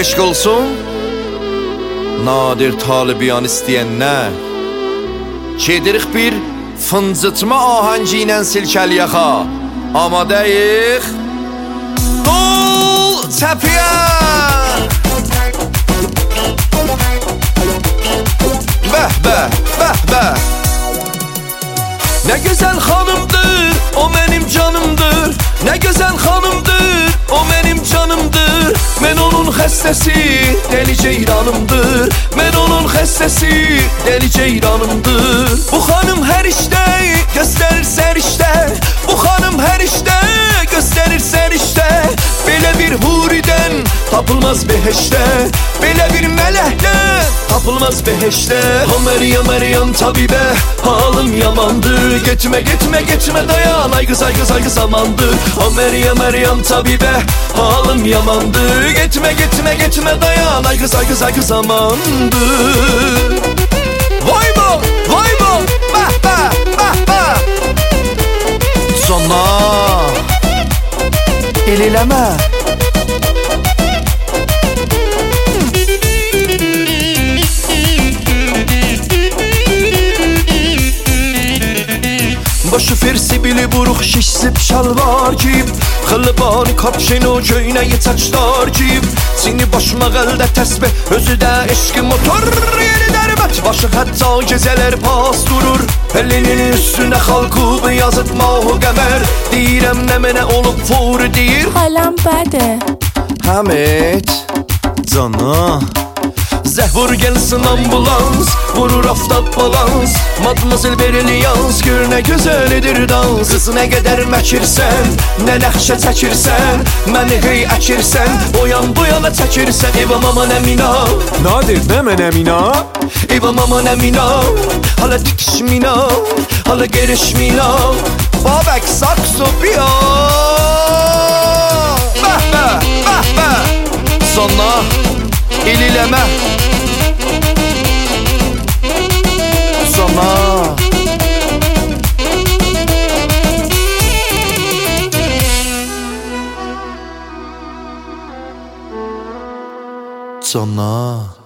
Eşq olsun nadir talibiyan istəyənlər. Gedirik bir fıncıtma ahəngi ilə silkəliyaxa. Amadəyik Qol çəpiyə. Bəh bəh bəh bəh. Ne güzel hanımdır, o benim canımdır. Ne güzel hanımdır, o benim canımdır. Ben onun xəstəsi, deli ceyranımdır. Ben onun xəstəsi, deli ceyranımdır. Bu hanım her işte gösterir serişte. Bu hanım her işte gösterir serişte. Belə bir huriden tapılmaz beheşte. Belə bir mələkdən tapılmaz beheşte. O Meryem Meryem tabibe, halım yamandır. Gitme gitme gitme dayan, ay kız ay kız ay kız amandır. O Meryem Meryem tabibe, halım yamandır. Gitme gitme gitme dayan, ay kız ay kız ay kız amandır. Vay bo vay bo, bah bah bah bah. Sonra elileme. Başı fersibili buruk şişsip şalvar giyip, xılbani kapşino köynəyi çaçlar giyip, seni başıma qəldə təsbih, özü də eşqi motor yeri dərbəç. Başı hətta gecələr pas durur, elinin üstünə xalqı yazıb mahu qəmər. Deyirəm nə mənə olub furi deyir, حالم بده. Həmid cana Zəhvur gelsin ambulans, vurur aftap balans. Madmazel Berliyans, gör nə gözəlidir dans. Qız nə qədər məkirsən, nə nəxşə çəkirsən, məni hey əkirsən, o yan bu yana çəkirsən. Evam aman əmina, Nadir nə mən əmina? evam aman əmina. Hala dikişmina, hala gerişmina. Babək sakso biya. Bəh bəh bəh bəh. Sonra ililəmə. Sonra Sonra